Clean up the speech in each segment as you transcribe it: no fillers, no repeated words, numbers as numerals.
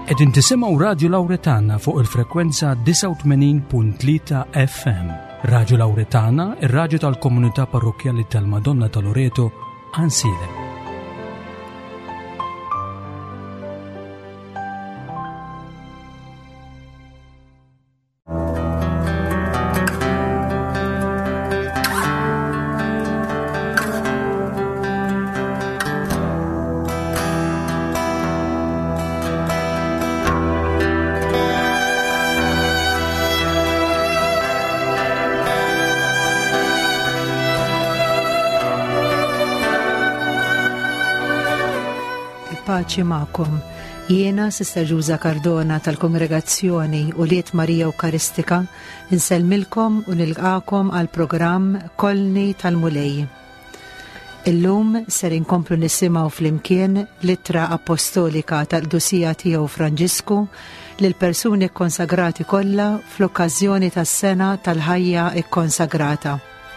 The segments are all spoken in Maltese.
Qegħdin tisimgħu Radio Lawretana fuq il-frekwenza 89.3 FM. Radio Lawretana, ir-radju tal-Komunità Parrokjali tal-Madonna ta' Loreto, Ansile. Paċi ma'kom. Jiena Sista Ġuża Cardona tal-Kongregazzjoni Uliet Marija Eukaristika insellmilkom u nilqakom għal programm Kolni tal-Mulej. Illum ser inkomplu nisimgħu flimkien littra apostolika tal-Qdusija tiegħu Franġisku lil persuni kkonsagrati kollha fl-okkażjoni tas-sena tal-ħajja ikkonsagrata.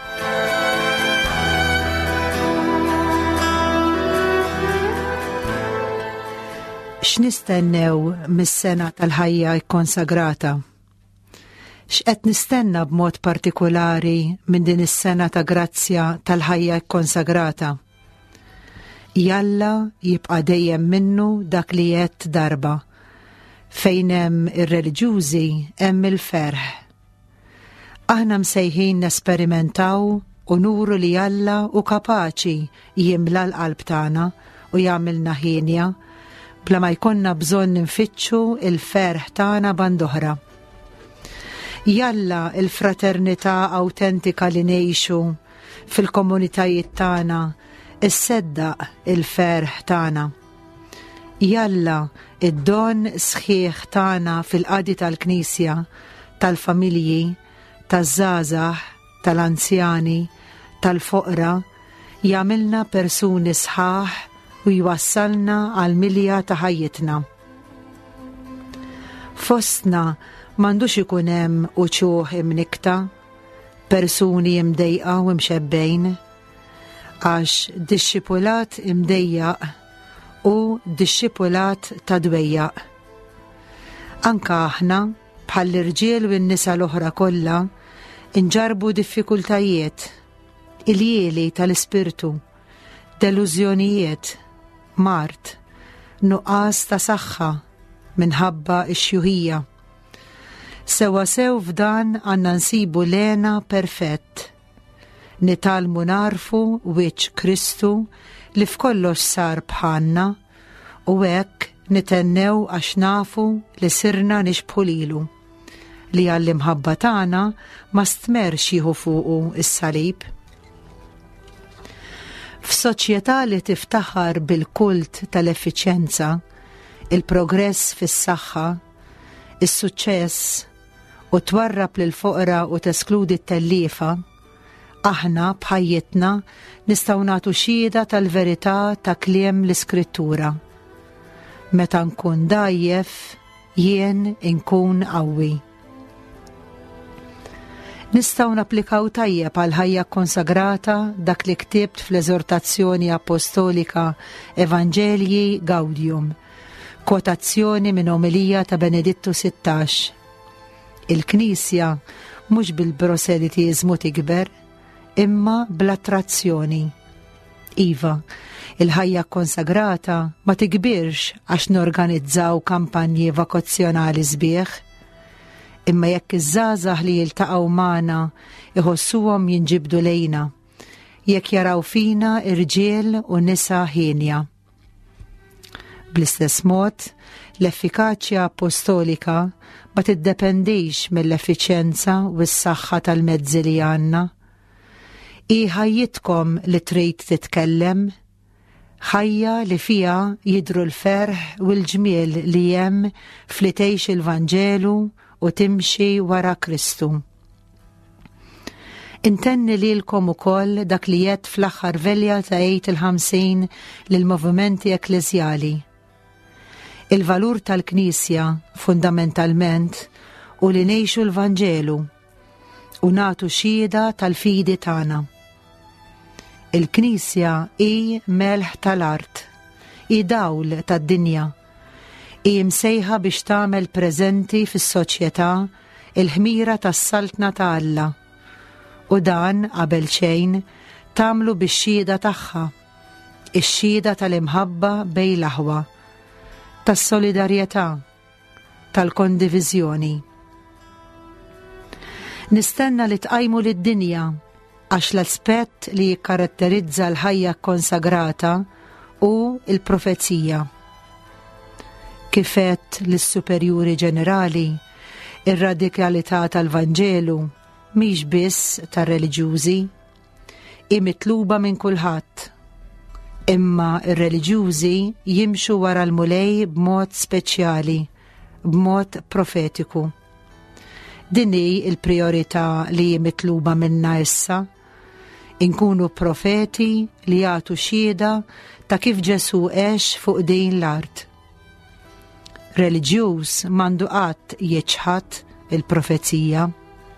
X'nistennew mis-sena tal-ħajja ikkonsagrata? X'qed nistenna b'mod partikolari minn din is-sena ta' grazzja tal-ħajja ikkonsagrata? Jalla jibqa' dejjem minnu dak li qed darba. Fejn hemm ir-reliġjużi hemm il-ferħ. Aħna msejħin nesperimentaw u nuru li Alla hu kapaċi jimla l-qalb tagħna u jagħmilna ħinja bla ma jkollna bżonn ninfittxu il-ferħ tagħna band oħra. Jalla il-fraternità awtentika li ngħixu fil-komunitajiet tagħna isseddaq il-ferħ tagħna. Jalla id-don sħiħ tagħna fil-qadi tal-Knisja, tal-familji, taż-żgħażagħ, tal-anzjani, tal-foqra jagħmilna persuni sħaħ u jwassalna għal milja ta' ħajjitna. Fostna m'għandux ikun hemm uċuħ imnikta, persuni imdejqa u mxebbejn, għax dixxipulat imdejjaq u dixxipulat ta' dwejjaq. Anka aħna bħall irġiel u n-nisa l-oħra kollha inġarbu diffikultajiet, il-jieli tal-ispirtu, delużjonijiet, mart, nuqqas ta' saħħa minħabba x-xjuħija. Sewa sew f'dan għandna nsibu lena perfett. Nitalmu narfu wiċċ Kristu li f'kollox sar bħalna u hekk nitennew għax nafu li sirna nixbħu lilu, li għall-imħabba tagħna ma stmerx jieħu fuqu is-salib. F'soċjetà li tiftaħar bil-kult tal-effiċjenza, il-progress fis-saħħa, is-suċċess u twarrab lil foqra u teskludi t-telliefa, aħna bħajjitna nistgħu nagħtu xhieda tal-verità ta' kliem l-Iskrittura. Meta nkun dajjef, jien inkun qawwi. Nistgħu napplikaw tajjeb għal ħajja konsagrata dak li ktibt fl-eżortazzjoni apostolika Evangelii Gaudium, kwotazzjoni minn omilija ta' Benedittu 16. Il-Knisja mhux bil-proselitiżmu tikber, imma bl-attrazzjoni. Iva, il-ħajja konsagrata ma tikbirx għax norganizzaw kampanji vakozzjonali sbieħ, imma jekk iż-żgħażagħ li jiltaqgħu magħna iħossuhom jinġibdu lejna, jekk jaraw fina irġiel u nisa ħienja. Bl-istess mod, l-effikaċja apostolika ma tiddependix mill-effiċjenza u s-saħħa tal-mezzi li għandna. Hi ħajjitkom li trid titkellem, ħajja li fiha jidhru l-ferħ u l-ġmiel li hemm fli tgħix il-Vanġelu u timxi wara Kristu. Intenni lilkom ukoll dak li jett fl-aħħar velja ta' Għid il-50 lill-movimenti ekklesjali. Il-valur tal-Knisja fundamentalment u li ngħixu l-Vanġelu u nagħtu xhieda tal-fidi tagħna. Il-Knisja hi melħ tal-art, hi dawl tad-dinja, Hi msejħa biex tagħmel preżenti fis-soċjetà il-ħmira tas-saltna ta' Alla u dan qabel xejn tagħmlu bix-xhieda tagħha, ix-xhieda tal-imħabba bejn l-aħwa, tas-solidarjetà, tal-kondiviżjoni. Nistenna li tqajmu lid-dinja għax l-aspett li jikkaratterizza l-ħajja konsagrata hu l-profezija. Kif għedt lis-superjuri ġenerali, ir-radikalità tal-Vanġelu mhix biss tar-reliġjużi, hi mitluba minn kulħadd. Imma r-reliġjużi jimxu wara l-mulej b'mod speċjali, b'mod profetiku. Din hi l-prijorità li hi mitluba minna issa, inkunu profeti li jagħtu xhieda ta' kif Ġesu għex fuq din l-art. Reliġjuż m'għandu qatt jiġħad il-profezija.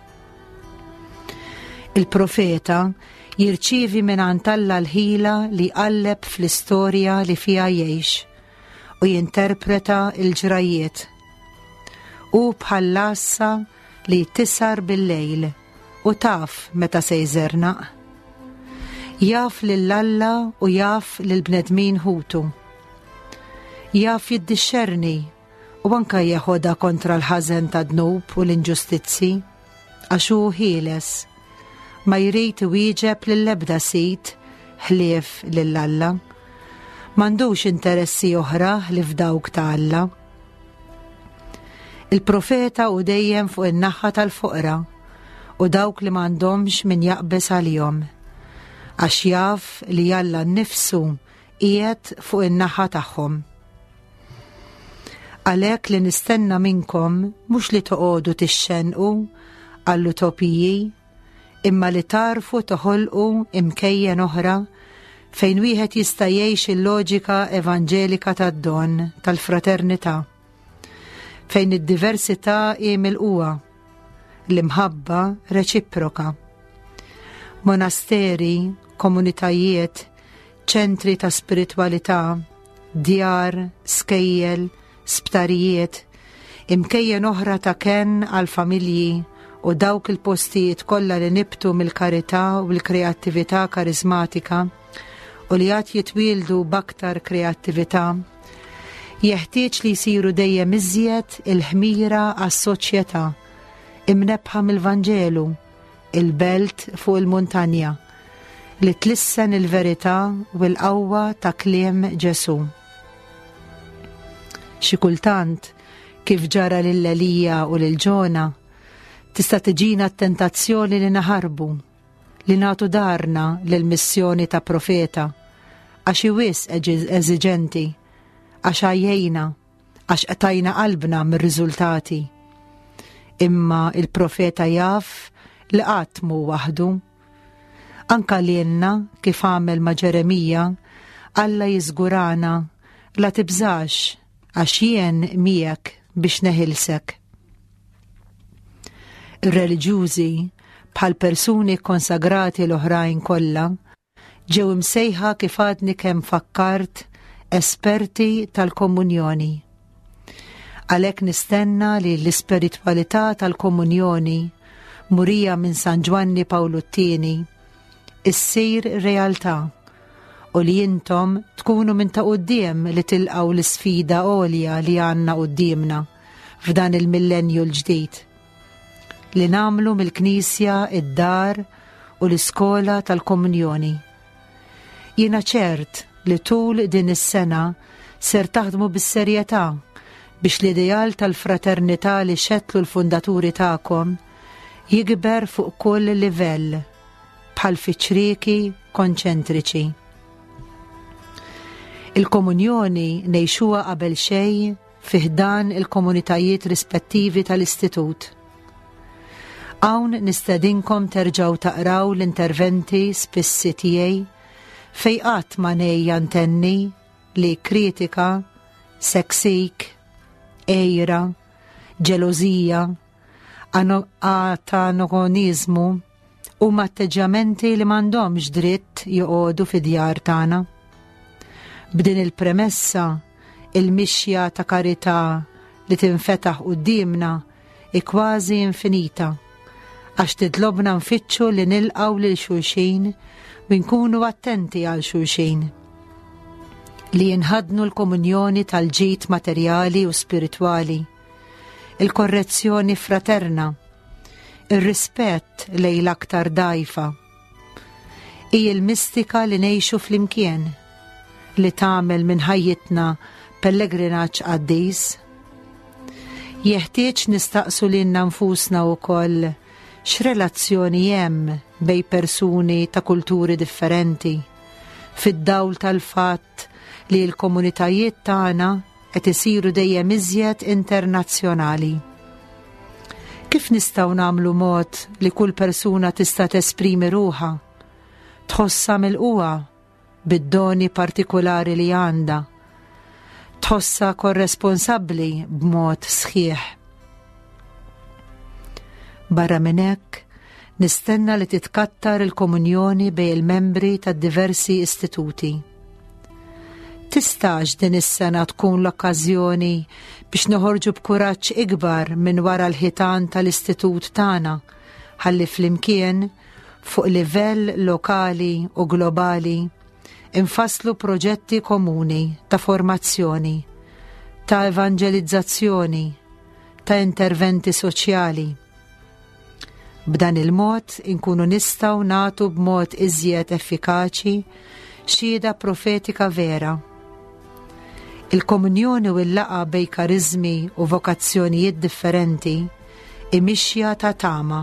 Il-profeta jirċievi mingħand Alla l-ħila li qalleb fl-istorja li fiha jgħix u jinterpreta l-ġrajiet. U bħall-assa li tisar bil-lejl u taf meta se jżernaq. Jaf lill-Alla u jaf lill-bnedmin ħutu. Jaf jiddixxerni u anke jeħodha kontra l-ħażen ta' dnub u l-inġustizzi għax hu ħieles ma jrid iwieġeb lill-ebda sit ħlief lill-Alla. M'għandux interessi oħra li f'dawk ta' Alla. Il-profeta hu dejjem fuq in-naħa tal-foqra u dawk li m'għandhomx min jaqbes għalihom għax jaf li Alla nnifsu qiegħed fuq in-naħa tagħhom. Għalhekk li nistenna minnkom mhux li toqgħodu tixxenqu għall-utopiji imma li tarfu toħolqu imkejjen oħra fejn wieħed jista' jgħix il-loġika evanġelika tad-don tal-fraternità, fejn id-diversità hi milquha, l-imħabba reċiproka. Monasteri, komunitajiet, ċentri ta' spiritwalità, djar, skejjel, sptarijiet, imkejjen oħra ta' kenn għal-familji u dawk il-postijiet kollha li nibtu mill-karità u l-kreattività karizmatika u li għad jitwieldu b'aktar kreattività, jeħtieġ li jsiru dejjem iżjed il-ħmira għas-soċjetà imnebħa mill-Vanġelu, il-belt fuq il-muntanja, li tlissen il-verità u l-qawwa ta' kliem Ġesu. Xi kultant kif ġara lil-Elija u lil Ġona, tista' tiġina t-tentazzjoni li naħarbu, li nagħtu darna lill-missjoni ta' profeta, għax wisq eżiġenti, għax għajjejna, għax qatajna qalbna mir-riżultati. Imma il-profeta jaf li qatt mhu waħdu. Anka lielna kif għamel ma' Ġeremija, Alla jiżgurana la tibżax għax jien miegħek biex neħilsek. Ir-reliġjużi bħal persuni konsagrati l-oħrajn kollha ġew imsejħa kif għadni kemm fakkart esperti tal-komunjoni. Għalhekk nistenna li l-ispiritwalità tal-komunjoni murija minn San Giovanni Pawlu T issir realtà u li intom tkunu minn ta' quddiem li tilqgħu l-isfida għolja li għandna qudiemna f'dan il-millenju l-ġdid. Li nagħmlu mill-Knisja id-dar u l-iskola tal-komunjoni. Jiena ċert li tul din is-sena ser taħdmu bis-serjetà biex l-ideal tal-fraternità li xettlu l-fundaturi tagħkom jikber fuq kull livell bħal fiċriki konċentriċi. Il-komunjoni ngħixuha qabel xejn fih dan il-komunitajiet rispettivi tal-istitut. Hawn nistedinkom terġgħu taqraw l-interventi spissi tiegħi fejn qatt ma ngħejja ntenni li kritika, seksik, ejra, ġelożija, antagonizmu huma atteġġamenti li m'għandhomx dritt joqogħdu fid-djar tagħna. B'din il-premessa il-mixja ta' karità li tinfetaħ qudiemna hi kważi infinita għax tidlobna nfittxu li nilqgħu lil xulxin u nkunu attenti għal xulxin, li jinħadnu l-komunjoni tal-ġid materjali u spiritwali, il-korrezzjoni fraterna, il-rispett lejn l-aktar dgħajfa. Hija l-mistika li ngħixu flimkien, li tagħmel minn ħajjitna pellegrinaġġ qaddis. Jeħtieġ nistaqsu lilna nfusna wkoll x'relazzjoni hemm bejn persuni ta' kulturi differenti fid-dawl tal-fatt li l-komunitajiet tagħna qed isiru dejjem iżjed internazzjonali. Kif nistgħu nagħmlu mod li kull persuna tista' tesprimi ruħha, tħossha milquha bid-doni partikulari li għandha, tħossha korresponsabbli b'mod sħiħ. Barra minn hekk, nistenna li titkattar il-komunjoni bejn il-membri tad-diversi istituti. Tistax din is-sena tkun l-okkażjoni biex noħorġu b'kuraġġ ikbar minn wara l-ħitan tal-istitut tagħna, ħalli flimkien fuq livell lokali u globali infasslu proġetti komuni ta' formazzjoni, ta' evangelizzazzjoni, ta' interventi soċjali. B'dan il-mod inkunu nistgħu nagħtu b'mod iżjed effikaċi xhieda profetika vera. Il-komunjoni u l-laqa bejn kariżmi u vokazzjonijiet differenti imixja ta' tama.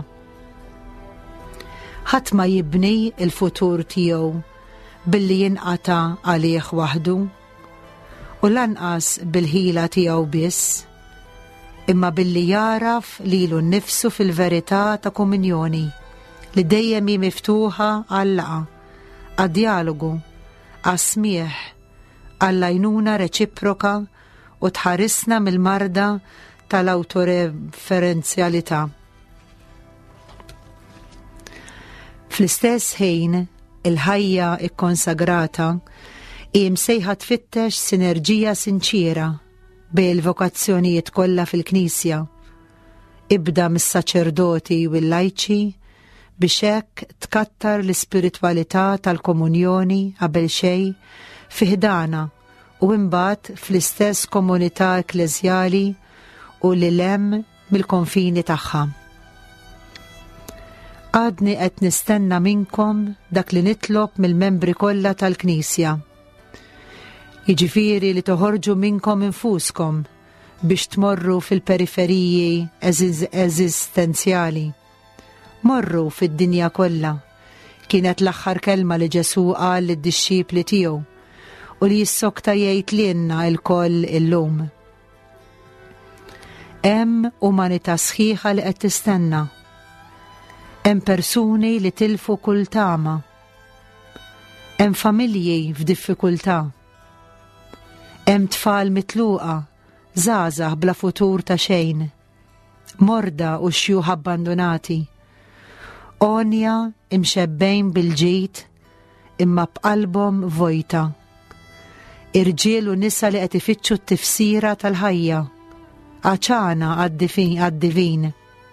Ħadd ma jibni il-futur tiegħu billi jinqata' għalih waħdu u lanqas bil-ħila tiegħu biss, imma billi jaraf lilu nnifsu fil-verità ta' komunjoni li dejjem hi miftuħa għall-laqa, għad-dialogu, għas-smieħ, għall-għajnuna reċiproka u tħarisna mill-marda tal-awtoreferenzjalità. Fl-istess ħin, il-ħajja ikkonsagrata hi msejħa tfittex sinerġija sinċira bejn il-vokazzjonijiet kollha fil-Knisja, ibda mis-saċerdoti u l-lajċi biex hekk tkattar l-ispiritwalità tal-komunjoni qabel xejn fi ħdana u imbagħad fl-istess komunità ekklesjali u lil hemm mill-konfini tagħha. Għadni qed nistenna minnkom dak li nitlob mill-membri kollha tal-Knisja. Jiġifieri li toħorġu minnkom infuskom biex tmorru fil-periferiji eżistenzjali. Morru fid-dinja kollha. Kienet l-aħħar kelma li Ġesu qal lid-dixxipli tiegħu u li jissokta jgħid lilna lkoll illum. Hemm umanità sħiħa li qed tistenna. Hemm persuni li tilfu kull tama. Hemm familji f'diffikultà. Hemm tfal mitluqa, żgħażagħ bla futur ta' xejn, morda u xjuħ abbandonati, onja imxebbejn bil-ġid imma b'qalbhom vojta, irġiel u nisa li qed ifittxu t-tifsira tal-ħajja, għaċana għad-divin.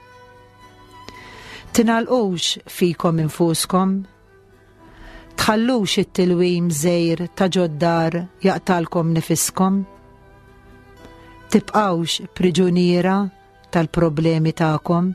Tingħalqux fikom infuskom, tħallux it-tilwim żgħir ta' ġoddar jaqtalkom nifiskom, tibqgħux priġuniera tal-problemi tagħkom.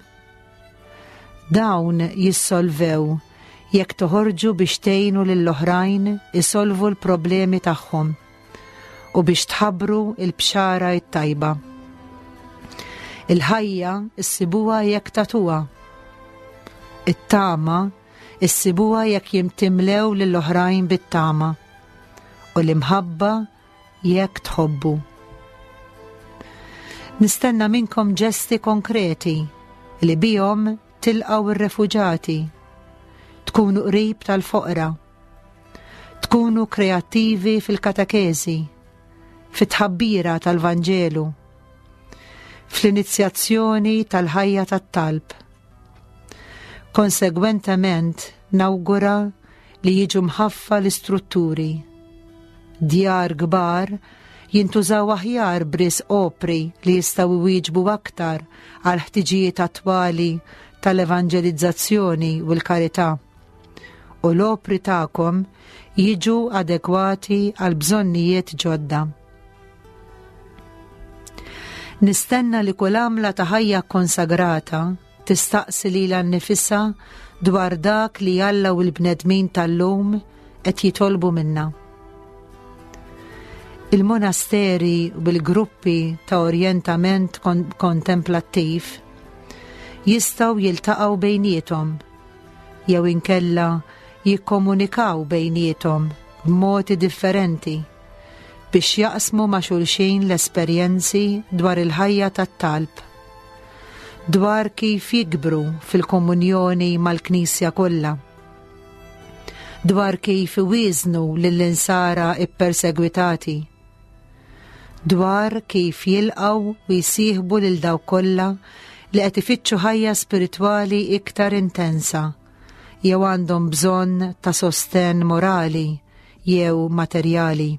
Dawn jissolvew jekk toħorġu biex tgħinu lill-oħrajn isolvu l-problemi tagħhom u biex tħabbru l-bxara t-tajba. Il-ħajja issibuha jekk tagħtuha. It-tama issibuha jekk jimtimlew lill-oħrajn bit-tama u l-imħabba jekk tħobbu. Nistenna minnkom ġesti konkreti li bihom tilqgħu ir-refuġati, tkunu qrib tal-foqra, tkunu kreattivi fil-katekesi, fit-tħabbira tal-Vanġelu, fl-inizjazzjoni tal-ħajja tat-talb. Konsegwentement nawgura li jiġu mħaffa l-istrutturi, djar kbar jintużaw aħjar bris opri li jistgħu jwieġbu aktar għal ħtiġijiet attwali tal-evanġelizzazzjoni u l-karità. U l-opri tagħkom jiġu adekwati għal bżonnijiet ġodda. Nistenna li kull għamla ta' ħajja konsagrata tistaqsi lilha nnifisha dwar dak li Alla u l-bnedmin tal-lum qed jitolbu minnha. Il-monasteri u bil-gruppi ta' orjentament kontemplattiv jistgħu jiltaqgħu bejniethom jew inkella jikkomunikaw bejniethom b'modi differenti biex jaqsmu ma' xulxin l-esperjenzi dwar il-ħajja tat-talb, dwar kif jikbru fil-komunjoni mal-Knisja kollha, dwar kif iwiżnu lill-insara ippersegwitati, dwar kif jilqgħu u jsieħbu lil dawk kollha li qed ifittxu ħajja spiritwali iktar intensa jew għandhom bżonn ta' sostenn morali jew materjali.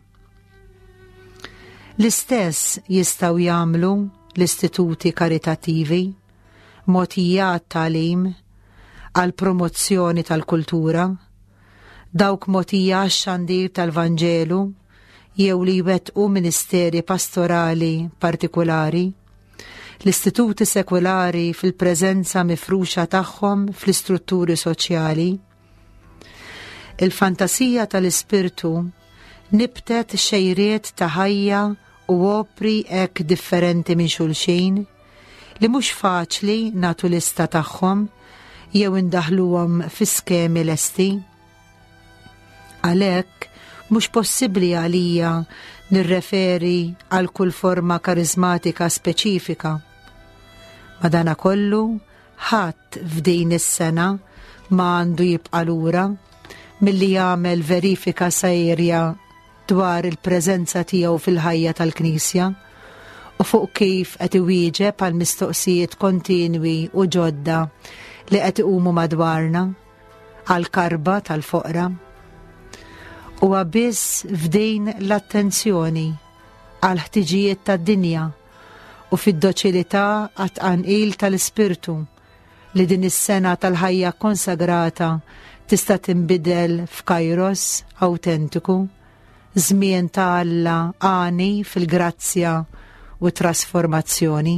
L-istess jistgħu jagħmlu l-istituti karitattivi, mogħtijat tagħlim għal promozzjoni tal-kultura, dawk mogħtija għax-xandir tal-Vanġelu jew li jwettqu ministeri pastorali partikulari, l-istituti sekulari fil-preżenza mifruxa tagħhom fl-istrutturi soċjali. Il-fantasija tal-ispirtu nibtet xejriet ta' ħajja u opri hekk differenti minn xulxin li mhux faċli nagħtu lista tagħhom jew indaħluhom fi skemi lesti. Għalhekk mhux possibbli għalija nirreferi għal kull forma karizmatika speċifika. Madankollu ħadd f'din is-sena ma għandu jibqa' lura milli jagħmel verifika serja dwar il-preżenza tiegħu fil-ħajja tal-Knisja u fuq kif qed iwieġeb għal mistoqsijiet kontinwi u ġodda li qed iqumu madwarna għal karba tal-foqra. Huwa biss f'din l-attenzjoni għal ħtiġijiet tad-dinja u fid-doċilità għat-tqanqil tal-ispirtu li din is-sena tal-ħajja konsagrata tista' tinbidel f'kajros awtentiku, żmien ta' Alla għani fil-grazzja u trasformazzjoni.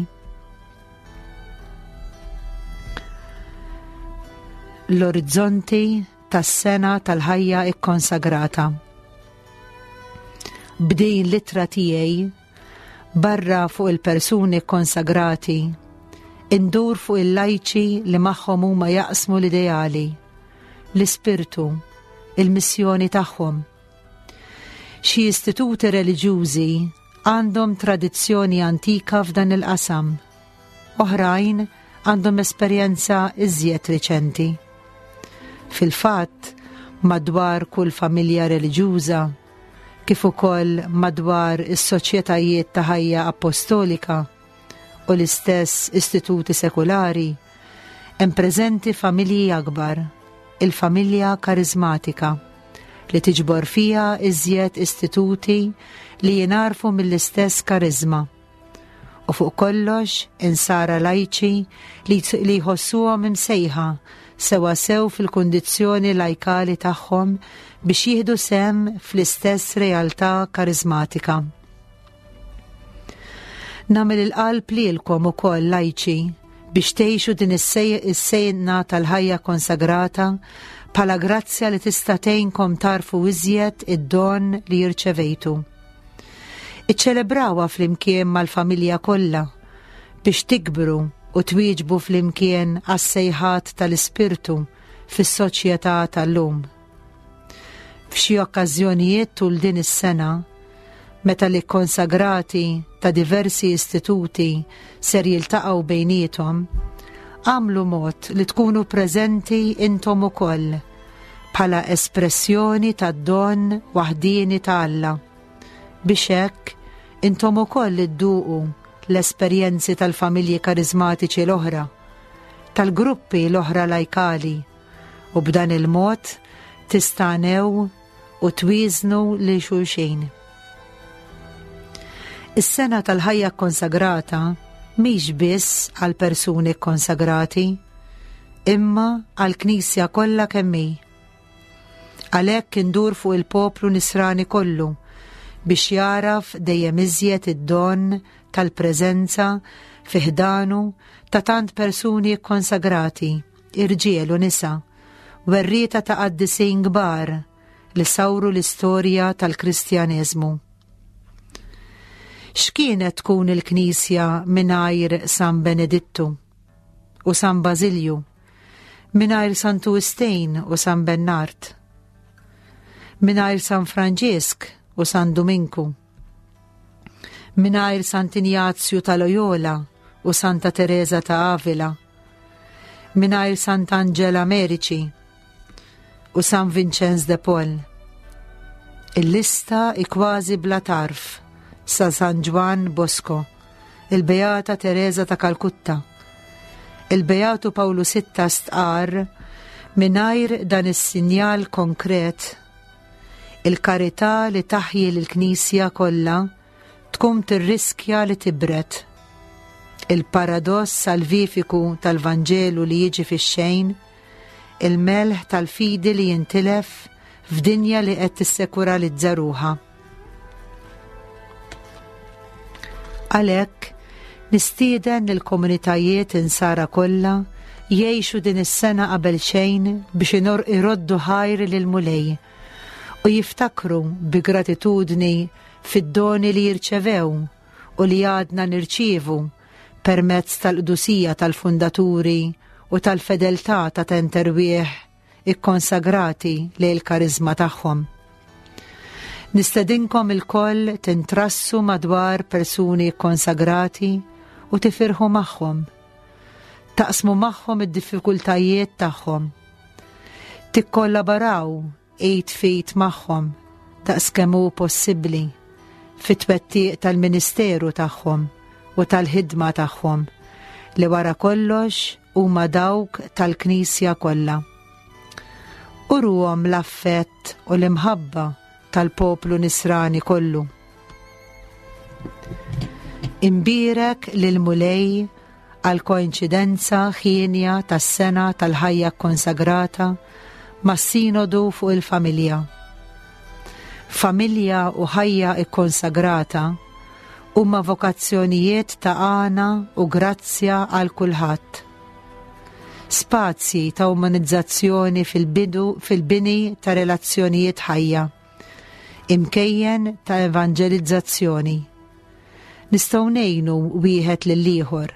L-orizzonti tas-sena tal-ħajja ikkonsagrata. B'din l-ittra tiegħi barra fuq il-persuni konsagrati, indur fuq il-lajċi li magħhom huma jaqsmu l-ideali, l-ispirtu, il-missjoni tagħhom. Xi istituti reliġjużi għandhom tradizzjoni antika f'dan il-qasam, oħrajn għandhom esperjenza iżjed riċenti. Fil-fatt, madwar kull familja reliġjuża kif ukoll madwar is-soċjetajiet ta' ħajja apostolika u l-istess istituti sekulari hemm preżenti familji akbar, il-familja karizmatika li tiġbor fiha iżjed istituti li jingħarfu mill-istess karizma u fuq kollox insara lajċi li jħossuhom imsejħa sewa sew fil-kundizzjoni lajkali tagħhom biex jieħdu sehem fl-istess realtà karizmatika. Nagħmel il-qalb lilkom ukoll lajċi biex tgħixu din is-sejna tal-ħajja konsagrata bħala grazzja li tista' tgħinkom tarfu iżjed id-don li jirċevejtu. Iċċelebrawha flimkien mal-familja kollha biex tikbru u twieġbu flimkien għas-sejħat tal-ispirtu fis-soċjetà tal-lum. F'xi okkażjonijiet tul din is-sena, meta li konsagrati ta' diversi istituti ser jiltaqgħu bejniethom, għamlu mod li tkunu preżenti intom ukoll bħala espressjoni tad-don waħdini ta' Alla biex hekk intom ukoll idduqu l-esperjenzi tal-familji karizmatiċi l-oħra, tal-gruppi l-oħra lajkali u b'dan il-mod tistanew u twiżnu li xulxin. Is-sena tal-ħajja konsagrata mhix biss għal persuni konsagrati, imma għal Knisja kollha kemm hi. Għalhekk indur fuq il-poplu Nisrani kollu biex jaraf dejjem iżjed id-don tal-preżenza fiħdanu ta' tant persuni konsagrati, irġiel u nisa, werrieta ta' qaddisin kbar li sawru l-istorja tal-Kristjaneżmu. X'kienet tkun il-Knisja mingħajr San Benedittu u San Basilju, mingħajr San Tuwistejn u San Bernard, mingħajr San Franġisk u San Dominku, mingħajr Sant Injazju ta' Loyola u Santa Teresa ta' Avila, mingħajr Sant'Angela Merici u San Vincenz de Paul. Il-lista kważi bla tarf sa San Juan Bosco, il-Beata Teresa ta' Kalkutta, il-Beatu Pawlu VI stqar mingħajr dan is-sinjal konkret il-karità li taħji l-Knisja kollha tkun tirriskja li tibret. Il-paradoss salvifiku tal-Vanġelu li jiġi fix-xejn, il-melħ tal-fidi li jintilef f'dinja li qed tissekuralizza ruħha. Għalhekk nistieden lill-komunitajiet insara kollha jgħixu din is-sena qabel xejn biex iroddu ħajr lil mulej u jiftakru bi gratitudni fid-doni li jirċevew u li għadna nirċievu permezz tal-qdusija tal-fundaturi u tal-fedeltà ta' tenterwieħ ikkonsagrati lejn il-kariżma tagħhom. Nistedinkom il-koll tintrassu madwar persuni konsagrati u tifirħu magħhom, taqsmu magħhom id-diffikultajiet tagħhom, tikkollaboraw id fit magħhom daqskemm hu possibbli fit-twettiq tal-ministeru tagħhom u tal-ħidma tagħhom li wara kollox huma dawk tal-Knisja kollha. Uruhom l-affett u l-imħabba tal-poplu Nisrani kollu. Imbirek lil mulej għal koinċidenza ħienja tas-sena tal-ħajja konsagrata mas-sinodu fuq il-familja. Familja u ħajja ikkonsagrata huma vokazzjonijiet ta' għana u grazzja għal kulħadd. Spazji ta' umanizzazzjoni fil-bini ta' relazzjonijiet ħajja, imkejjen ta' evangelizzazzjoni. Nistgħu ngħinu wieħed lill-ieħor.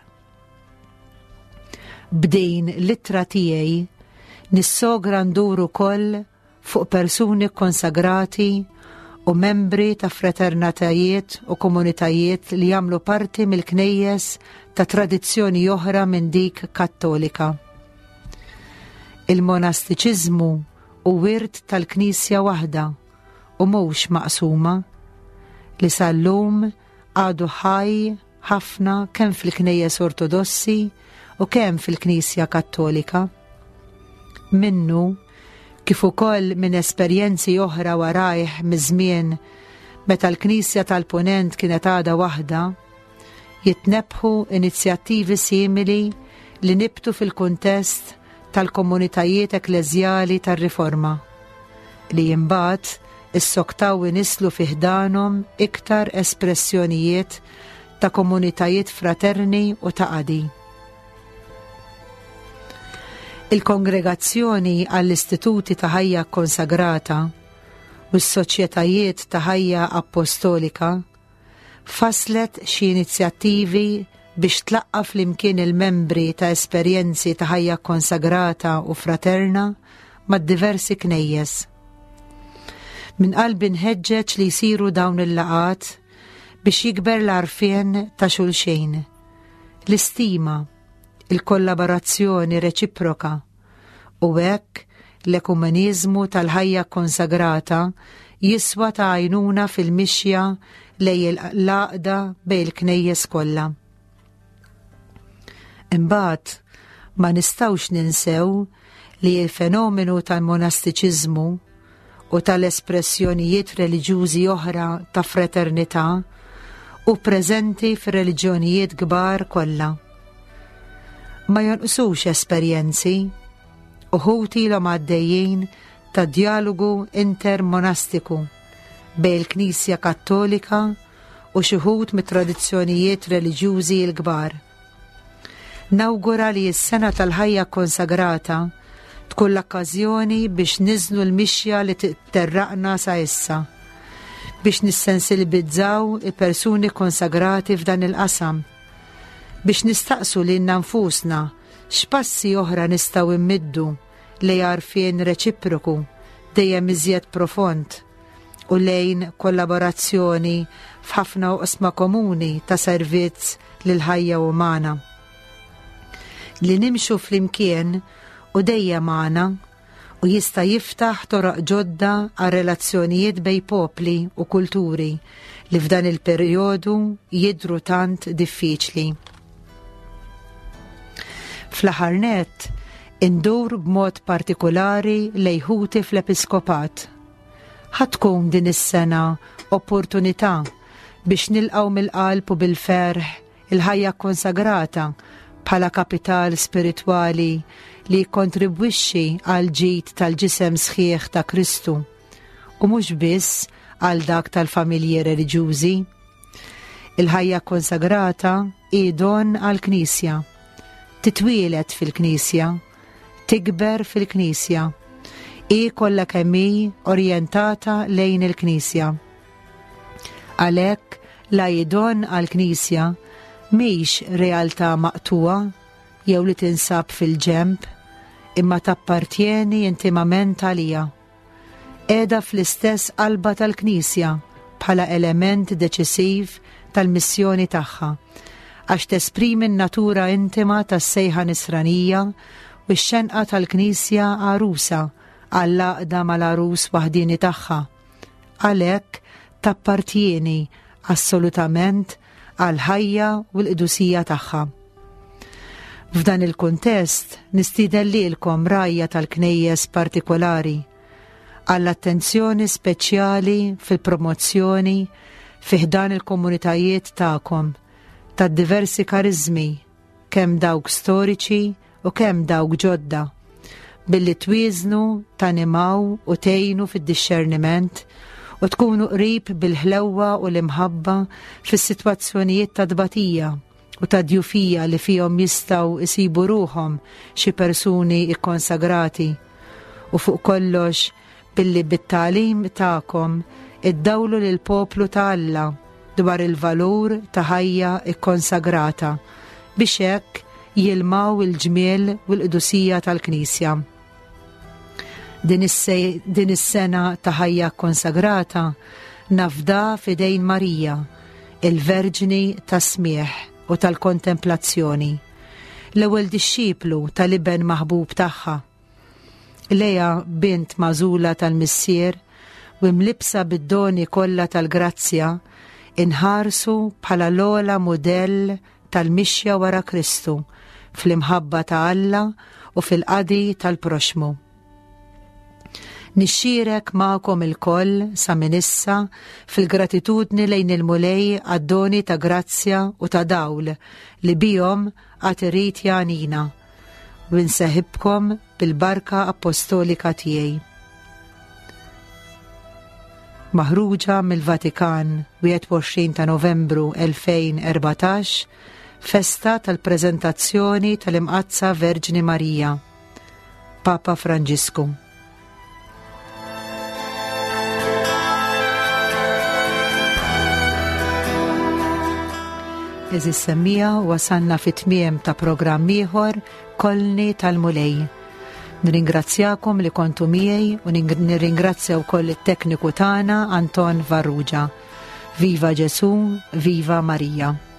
B'din l-ittra tiegħi nissogra ndur ukoll fuq persuni konsagrati u membri ta' fraternatajiet u komunitajiet li jagħmlu parti mill-knejjes ta' tradizzjoni oħra minn dik Kattolika. Il-monastiċiżmu u wirt tal-Knisja waħda u mhux maqsuma li sal-lum għadu ħaj ħafna kemm fil-Knejjes Ortodossi u kemm fil-Knisja Kattolika. Minnu kif ukoll minn esperjenzi oħra warajh miż-żmien meta l-Knisja tal-Punent kienet għada waħda, jitnebħu inizjattivi simili li nibtu fil-kuntest tal-komunitajiet ekleżjali tar-Riforma li jimbagħad issoktaw inislu fiħdanhom iktar espressjonijiet ta' komunitajiet fraterni u ta' qadi. Il-kongregazzjoni għall-istituti ta' ħajja konsagrata u s-soċjetajiet ta' ħajja apostolika faslet xi inizjattivi biex tlaqqaf flimkien il-membri ta' esperjenzi ta' ħajja konsagrata u fraterna mad diversi knejjes. Min qalbi nħeġġeġ li jsiru dawn il-laqat biex jikber l-arfien ta' xulxejn, l-istima, il-kollaborazzjoni reċiproka u hekk l-ekumenizmu tal-ħajja konsagrata jiswa ta' għajnuna fil-mixja lejn l-għaqda bejn il-knejjes kollha. Imbagħad ma nistgħux ninsew li l-fenomenu tal-monastiċiżmu u tal-espressjonijiet reliġjużi oħra ta' fraternità u preżenti fir-reliġjonijiet kbar kollha. Ma jonqsux esperjenzi, uħud ilhom għaddejjin ta' dialogu intermonastiku bejn il-Knisja Kattolika u xi wħud mit-tradizzjonijiet reliġjużi l-kbar. Nawgura li s-sena tal-ħajja konsagrata tkun l-okkażjoni biex niżnu l-mixja li terraqna sa issa, biex nissensibilizzaw il-persuni konsagrati f'dan il-qasam, biex nistaqsu lilna nfusna x'passi oħra nistgħu immiddu li għarfien reċiproku dejjem iżjed profond u lejn kollaborazzjoni f'ħafna oqsma komuni ta' servizz lil ħajja umana. Li nimxu flimkien u dejjem magħna u jista' jiftaħ toroq ġodda għal relazzjonijiet bejn popli u kulturi li f'dan il-perjodu jidhru tant diffiċli. Fl-aħħar nett indur b'mod partikolari lejn ħuti fl-Episkopat. Ħatkun din is-sena opportunità biex nilqgħu mill-qalb u bil-ferħ il-ħajja konsagrata bħala kapital spiritwali li jikkontribwixxi għal ġid tal-ġisem sħiħ ta' Kristu u mhux biss għal dak tal-familji reliġjużi. Il-ħajja konsagrata hi don għall-Knisja, titwielet fil-Knisja, tikber fil-Knisja, hi kollha kemm hi orjentata lejn il-Knisja. Għalhekk l-għajdon għall-Knisja mhix realtà maqtuwa jew li tinsab fil-ġemp, imma tappartjeni intimament għalija. Qiegħda fl-istess qalba tal-Knisja bħala element deċisiv tal-missjoni tagħha, għax tesprimi n-natura intima tas-sejħa nisranija u x-xenqa tal-Knisja għarusa għall-għaqda mal-arus waħdini tagħha. Għalhekk tappartjeni assolutament għal-ħajja u l-qdusija tagħha. F'dan il-kuntest nistieden lilkom rajja tal-knejjes partikolari għall-attenzjoni speċjali fil-promozzjoni fiħdan il-komunitajiet tagħkom tad-diversi karizmi, kemm dawk storiċi u kemm dawk ġodda, billi twiżnu, tanimaw u tgħinu fid-disċerniment u tkunu qrib bil-ħlewwa u l-imħabba fis-sitwazzjonijiet ta' tbatija u ta' djufija li fihom jistgħu isibu ruhom xi persuni ikkonsagrati u fuq kollox billi bit-tagħlim tagħkom iddawlu lil poplu ta' Alla dwar il-valur ta' ħajja ikkonsagrata biex hekk jilmaw il-ġmiel u l-qdusija tal-Knisja. Din is-sena ta' ħajja konsagrata nafda f'idejn Marija, il-Verġni tas-smieħ u tal-kontemplazzjoni, l-ewwel dixxiplu tal-iben maħbub tagħha. Leja bint mażula tal-missier u mlibsa bid-doni kollha tal-grazzja inħarsu bħala l-ogħla mudell tal-mixja wara Kristu fl-imħabba ta' Alla u fil-qadi tal-proxmu. Nixxierek ma'kom il-koll sa minn issa fil-gratitudni lejn il-mulej għad-doni ta' grazzja u ta' dawl li bihom għad irid jagħnina u nseħibkom bil-barka apostolika tiegħi. Maħruġa mill-Vatikan 21 ta' Novembru 2014, festa tal-preżentazzjoni tal-Imqazza Verġni Marija, Papa Franġisku. Eżis semmija wasanna fit-tmiem ta' programm ieħor Kolni tal-Mulej. Nirringrazzjakom li kontu miegħi u nirringrazzja wkoll it-tekniku tagħna Anton Varruġa. Viva Ġesu, viva Marija.